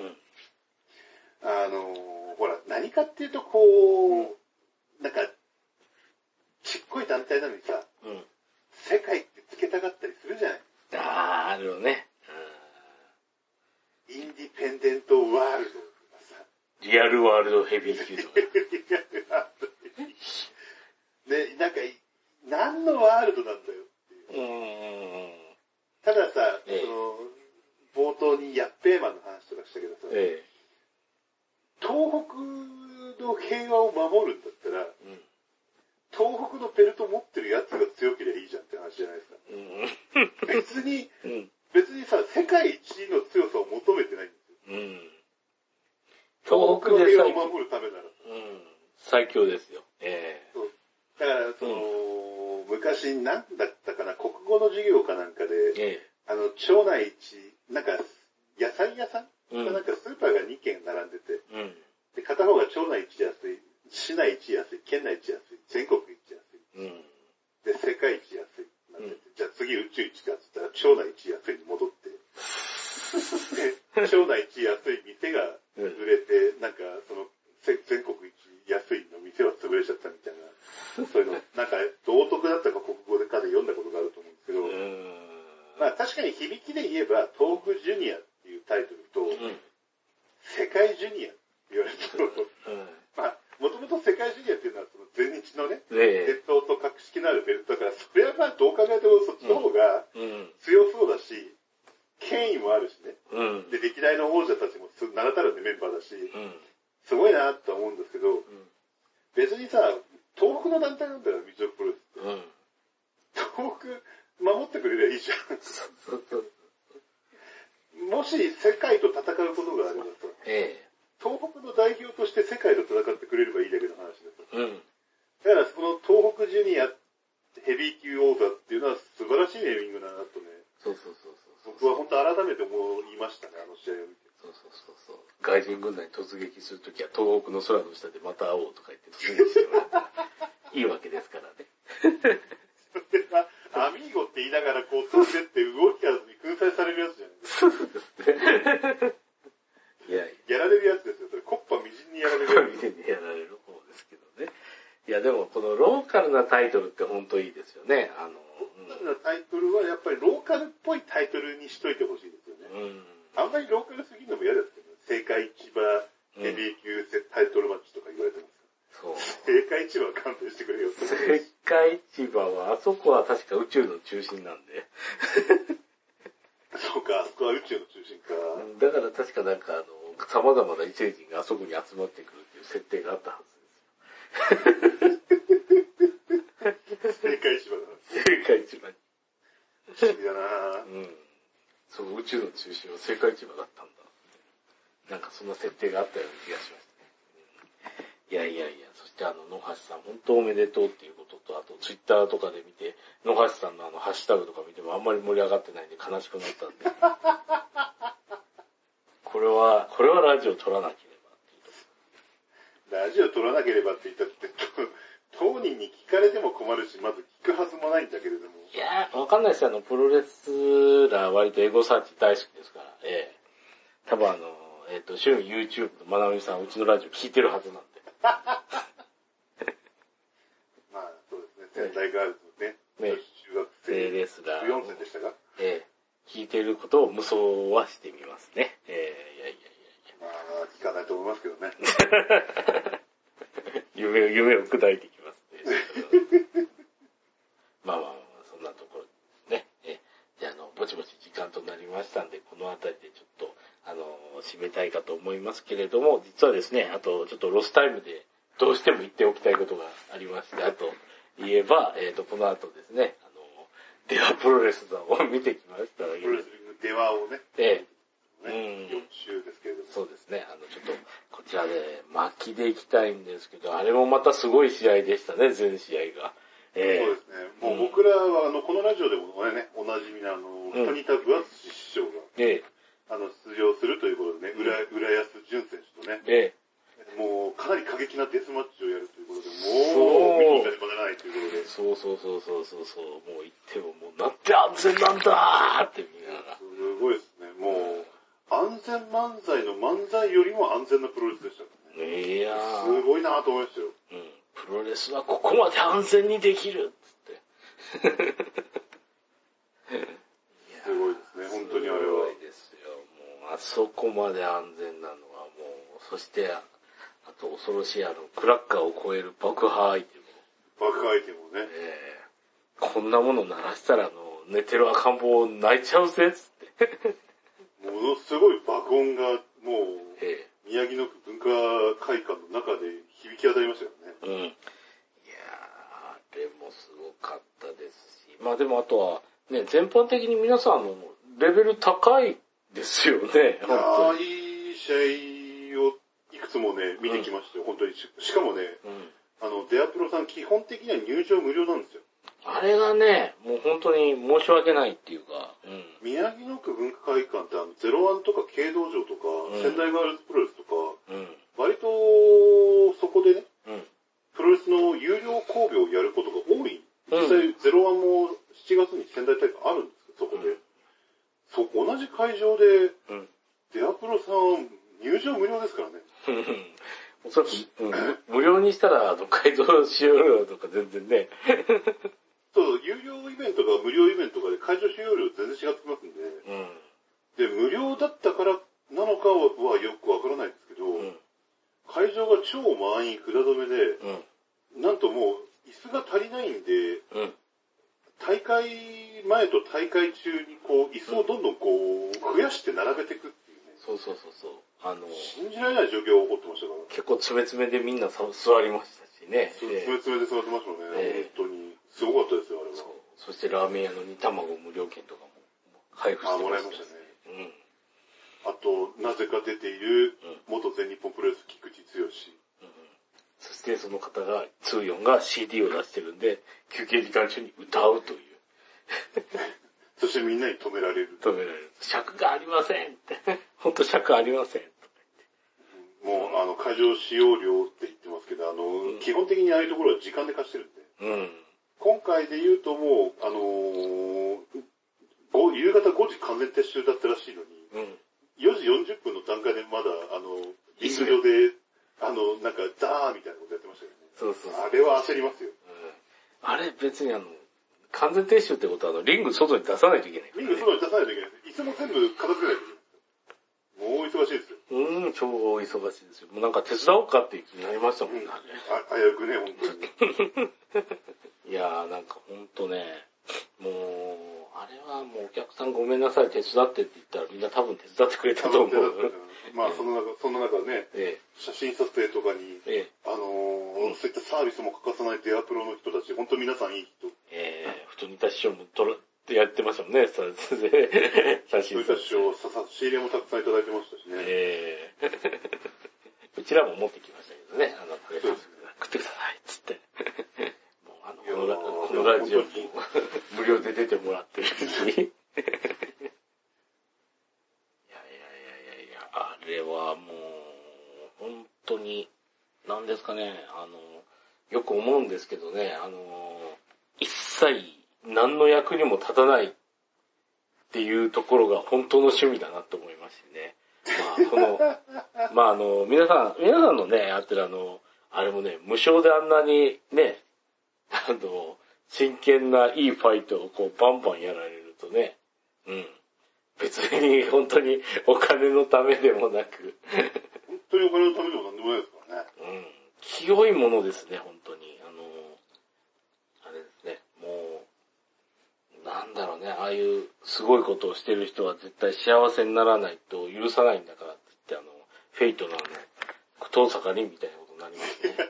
ほら、何かっていうとなんか、ちっこい団体なのにさ、世界ってつけたがったりするじゃない。 あるよね。 インディペンデントワールドとかさ。 リアルワールドヘビー級とか。 で、なんか、何のワールドなんだよっていう。たださ、冒頭にヤッペーマンの話とかしたけどさ、東北の平和を守るんだったら、東北のベルト持ってるやつが強ければいいじゃんって話じゃないですか。別にさ、世界一の強さを求めてないんですよ。東北の平和を守るためなら。 最強ですよ。 だから、昔、なんだったかな、国語の授業かなんかで、町内一、なんか、野菜屋さんなんかスーパーが2軒並んでて、で、片方が町内一安い、市内一安い、県内一安い、全国一安い。で、世界一安い。じゃあ次宇宙一かって言ったら、町内一安いに戻って、で、町内一安い店が売れて、なんか、全国一安いの店は潰れちゃったみたいな、そういうの、なんか、道徳だったか国語でかで読んだことがあると思うんですけど、まあ確かに響きで言えば、東北ジュニアっていうタイトルと、世界ジュニアって言われると、まあ、もともと世界ジュニアっていうのは、全日のね、伝統と格式のあるベルトだから、それはまあどう考えてもそっちの方が強そうだし、権威もあるしね。で、歴代の王者たちも名だたるメンバーだし、 すごいなと思うんですけど、別にさ、東北の団体なんだよ、ミチノクプロレスって。東北守ってくれりゃいいじゃん。もし世界と戦うことがあればさ、東北の代表として世界と戦ってくれればいいだけの話です。だからその東北ジュニアヘビー級王座っていうのは素晴らしいネーミングだなとね。僕は本当改めて思いましたね、あの試合を見て。 外人軍団に突撃するときは東北の空の下でまた会おうとか言って突撃してもらったらいいわけですからね。 それはアミーゴって言いながらこう飛んでって動きやらずに粉砕されるやつじゃないですか。そうですね。やられるやつですよ。それコッパみじんにやられるやつ。 みじんにやられる方ですけどね。いやでもこのローカルなタイトルって本当いいですよね。 ローカルなタイトルはやっぱりローカルっぽいタイトルにしといてほしいですよね。あんまりローカルすぎるのも嫌ですけど、世界千葉ヘビー級タイトルマッチとか言われてます。そう。世界千葉は勘弁してくれよ。 世界千葉は、あそこは確か宇宙の中心なんで。 そうか、あそこは宇宙の中心か。 だから確か様々な異星人があそこに集まってくるっていう設定があったはずですよ。世界千葉だ。 世界千葉に。 不思議だなそう、宇宙の中心は世界千葉だったんだ。なんかそんな設定があったような気がしましたね。いや、そして野橋さん、本当おめでとうっていうことと、あとツイッターとかで見て、野橋さんのハッシュタグとか見てもあんまり盛り上がってないんで悲しくなったんで。これはラジオ撮らなければっていうと。 ラジオ撮らなければって言ったって、当人に聞かれても困るし、まず聞くはずもないんだけれども。 いやー、わかんないですよ。プロレスラー割とエゴサーチ大好きですから。多分趣味 YouTube のまなみさん、うちのラジオ聞いてるはずなんで。 まあ、そうですね。仙台ガールズのね。中学生レスラー。 14戦でしたか聞いてることを無双はしてみますね。いや。 まあ、聞かないと思いますけどね。 夢を砕いていきますね。まあ、そんなところね。じゃあ、ぼちぼち時間となりましたんで、この辺りでちょっと、締めたいかと思いますけれども、実はですね、あと、ちょっとロスタイムで、どうしても言っておきたいことがありまして、あと、言えば、この後ですね、デワプロレスを見てきましたら、 プロレスリングデワをね。4週ですけれども。 そうですね、ちょっと、こちらで巻きでいきたいんですけど、あれもまたすごい試合でしたね、全試合が。 そうですね。もう僕らは、このラジオでもね、おなじみの二田分厚師匠が、出場するということでね、浦安淳選手とね、もうかなり過激なデスマッチをやるということで、もう見に行かねばならないということで。 そう。もう行ってももうなんて安全なんだーってみんなが。 すごいですね。もう、安全漫才の漫才よりも安全なプロレスでしたね。 いやー。 すごいなと思いましたよ。 プロレスはここまで安全にできるっつって。 すごいですね、本当にあれは。 すごいですよ。もう、あそこまで安全なのはもう、そして、あと恐ろしいクラッカーを超える爆破アイテム。 爆破アイテムをね。 こんなもの鳴らしたら、寝てる赤ん坊泣いちゃうぜっつって。 ものすごい爆音が、もう、宮城野区文化会館の中で響き当たりましたよね。 いやー、あれもすごかったですし。まあでもあとは、ね、全般的に皆さんレベル高いですよね。 いい試合をいくつもね、見てきましたよ、本当に。しかもね、デアプロさん基本的には入場無料なんですよ。 あれがね、もう本当に申し訳ないっていうか。 宮城野区文化会館って01とか軽道場とか、仙台ガールズプロレスとか、割とそこでね、プロレスの有料興行をやることが多い。実際01も7月に仙台大会あるんですけど、そこで。同じ会場で、デアプロさん入場無料ですからね。 おそらく、無料にしたら、改造しようよとか全然ね。 そう、有料イベントが無料イベントかで会場使用料全然違ってきますんで、で、無料だったからなのかはよくわからないですけど、会場が超満員札止めで、なんともう椅子が足りないんで、大会前と大会中にこう椅子をどんどんこう増やして並べていくっていうね。 そう。 信じられない状況が起こってましたから。 結構詰め詰めでみんな座りましたしね。 詰め詰めで座ってましたね。本当に。すごかったですよ、あれは。 そしてラーメン屋の煮卵無料券とかも配布してました。 もらいましたね。あと、なぜか出ている、元全日本プロレス菊池剛。 そしてその方が、ツーヨンが CD を出してるんで、休憩時間中に歌うという。 そしてみんなに止められる。 尺がありませんって。本当尺ありません。 もう、会場使用料って言ってますけど、基本的にああいうところは時間で貸してるんで。今回で言うともう、夕方5時完全撤収だったらしいのに、4時40分の段階でまだ、リング上で、なんか、ダーみたいなことやってましたけどね。そう。あれは焦りますよ。 あれ別に完全撤収ってことはリング外に出さないといけない。 リング外に出さないといけない。椅子も全部片付けないといけない。もう忙しいですよ。 超忙しいですよ。もうなんか手伝おうかっていう気になりましたもんね。 危うくね、本当に。 いやーなんかほんとね、もう、あれはもうお客さんごめんなさい手伝ってって言ったらみんな多分手伝ってくれたと思う。 まあその中ね、写真撮影とかに、そういったサービスも欠かさないデアプロの人たち、本当皆さんいい人。 太似た師匠もやってましたもんね、写真撮影。差し入れもたくさんいただいてましたしね。 うちらも持ってきましたけどね、食ってくださいっつって。このラジオに無料で出てもらってるし。あれはもう、本当に、なんですかね、よく思うんですけどね、一切何の役にも立たないっていうところが本当の趣味だなと思いましてね。皆さんのね、やってるあれもね、無償であんなにね、真剣ないいファイトをこうバンバンやられるとね、別に本当にお金のためでもなく本当にお金のためでもなんでもないですからね。 清いものですね、本当に。あれですね、もう、なんだろうね、ああいうすごいことをしてる人は絶対幸せにならないと許さないんだからって言って、フェイトの遠坂凛みたいなことになりますね。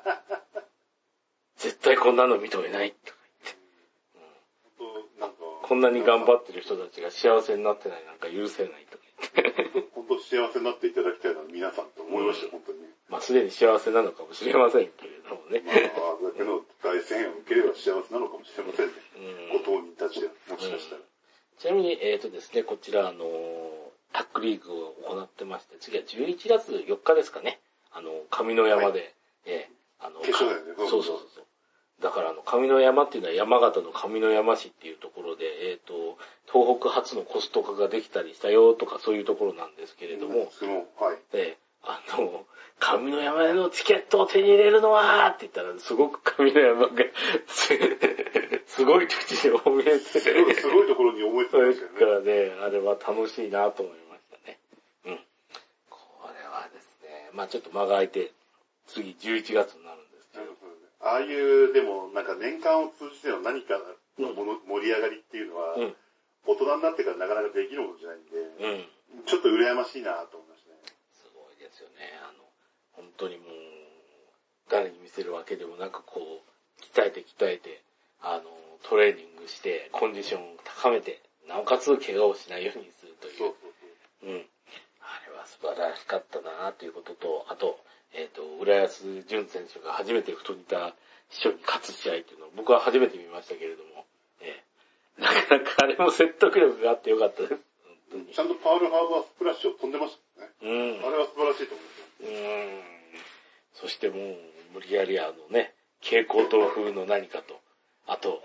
絶対こんなの認めないとか言って。こんなに頑張ってる人たちが幸せになってないなんか許せないとか言って。 本当幸せになっていただきたいのは皆さんと思いましたよ、本当に。 まあすでに幸せなのかもしれませんけれどもね。 だけど大声援を受ければ幸せなのかもしれませんね。ご当人たちは、もしかしたら。 ちなみに、ですね、こちら、タックリーグを行ってまして、次は11月4日ですかね。上野山で、 決勝だよね。 そう。だから上野山っていうのは山形の上野山市っていうところで、東北初のコスト化ができたりしたよとかそういうところなんですけれども、上野山のチケットを手に入れるのはって言ったら、すごく上野山がすごい口で思えて、すごいところに思えてましたよね。 だからね、あれは楽しいなと思いましたね。これはですね、まあちょっと間が空いて、次11月になるんですけど。 ああいう、でもなんか年間を通じての何かの盛り上がりっていうのは、大人になってからなかなかできるものじゃないんで、ちょっと羨ましいなと思いましたね。 すごいですよね。本当にもう、誰に見せるわけでもなく、こう、鍛えて、トレーニングして、コンディションを高めて、なおかつ怪我をしないようにするという。あれは素晴らしかったなということと、あと、浦安淳選手が初めて太似た師匠に勝つ試合っていうのを僕は初めて見ましたけれども、なかなかあれも説得力があってよかったです。 ちゃんとパールハーバースプラッシュを飛んでましたね。あれは素晴らしいと思います。 そしてもう、無理やり蛍光灯風の何かと、あと、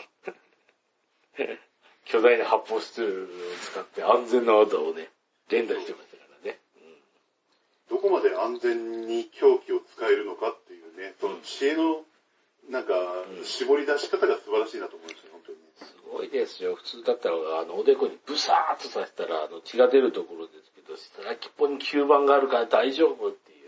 巨大な発泡スチロールを使って安全な技をね、連打してましたからね。 どこまで安全に凶器を使えるのかっていうね、その知恵の、なんか、絞り出し方が素晴らしいなと思いました、本当に。 すごいですよ。普通だったら、おでこにブサーッとさせたら、血が出るところですけど、先っぽに吸盤があるから大丈夫っていう。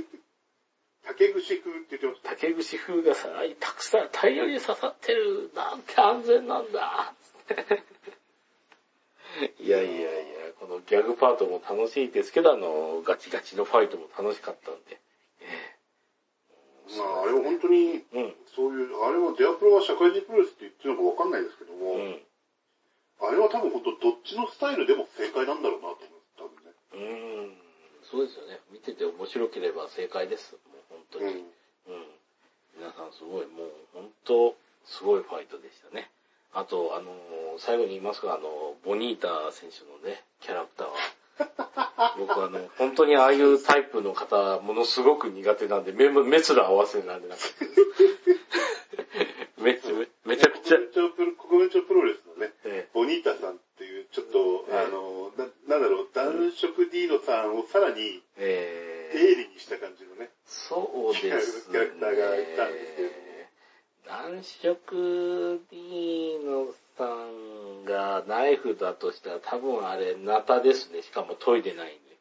竹串風って言ってました。 竹串風がたくさん大量に刺さってる。なんて安全なんだ。いや、このギャグパートも楽しいですけど、ガチガチのファイトも楽しかったんで。 まあ、あれは本当に、そういう、あれはデアプロは社会人プロレスって言ってるのかわかんないですけども、あれは多分本当どっちのスタイルでも正解なんだろうなと思って、多分ね。 そうですよね。見てて面白ければ正解です。もう本当に。皆さんすごい、もう本当、すごいファイトでしたね。あと、最後に言いますが、ボニータ選手のね、キャラクターは、僕本当にああいうタイプの方、ものすごく苦手なんで、目すら合わせられなかったです。めちゃくちゃ。 国分町プロレスのね、ボニータさんっていう、ちょっと、なんだろう、男色ディーノさんをさらに、鋭利にした感じのね、 そうですね。 キャラクターがいたんですけれども。 男色ディーノさんがナイフだとしたら多分あれ、ナタですね。しかも研いでないんで。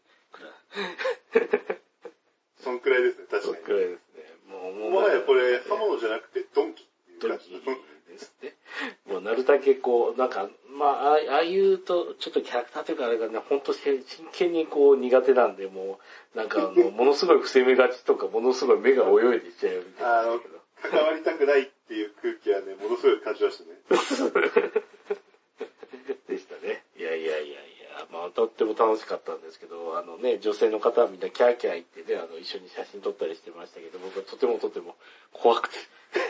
そんくらいですね、確かに。 そんくらいですね。 もはやこれ、刃物じゃなくてドンキっていう感じ。 ドンキですね。もうなるだけこう、なんか、まあ、ああいうと、ちょっとキャラクターというかあれがね、ほんと真剣にこう苦手なんで、もう、なんかものすごい伏せ目がちとか、ものすごい目が泳いでいっちゃうみたいな。 関わりたくないっていう空気はね、ものすごい感じましたね。 でしたね。いや、まあ、とっても楽しかったんですけど、女性の方はみんなキャーキャー言ってね、一緒に写真撮ったりしてましたけど、僕はとても怖くて。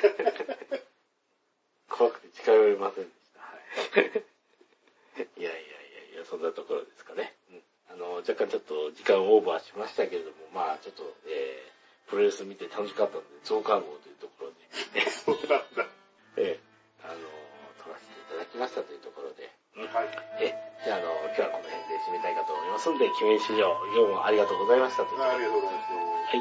怖くて近寄れませんでした。はい。いや、そんなところですかね。若干ちょっと時間オーバーしましたけれども、まあ、ちょっと、プロレス見て楽しかったので、増刊号というところで、ね、 そうなんだ。 撮らせていただきましたというところで、 はい。 じゃあ、今日はこの辺で締めたいかと思いますので、君市場、今日もありがとうございましたというところで。 ありがとうございます。 はい。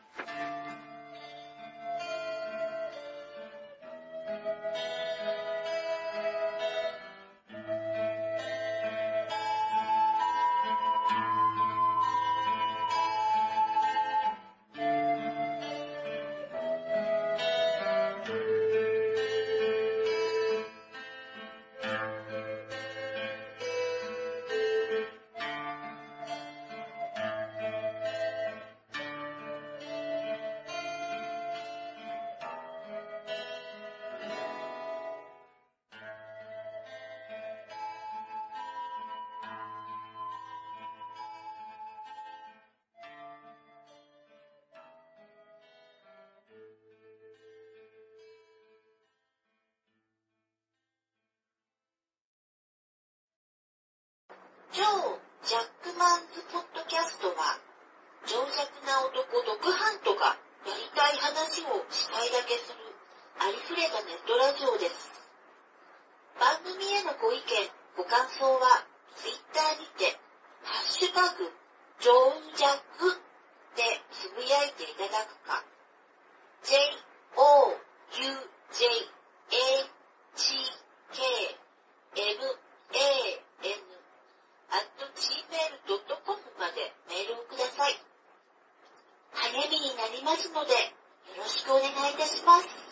超ジャックマンズポッドキャストは、情弱な男ドクハントがやりたい話をしたいだけするありふれたネットラジオです。番組へのご意見、ご感想は、ツイッターにて、ハッシュタグ、ジョーンジャックでつぶやいていただくか、joujhkman@gmail.com までメールをください。励みになりますので、よろしくお願いいたします。